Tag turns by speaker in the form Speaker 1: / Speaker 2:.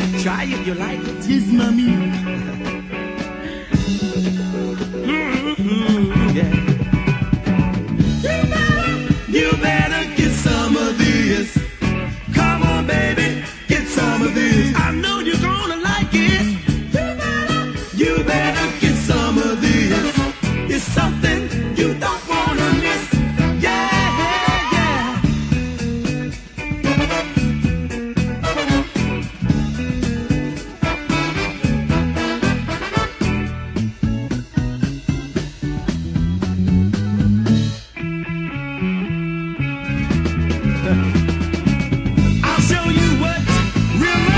Speaker 1: Try it, you like it.
Speaker 2: Yes, mommy.
Speaker 1: Yeah. You better get some of this. Come on, baby, get some of this. I know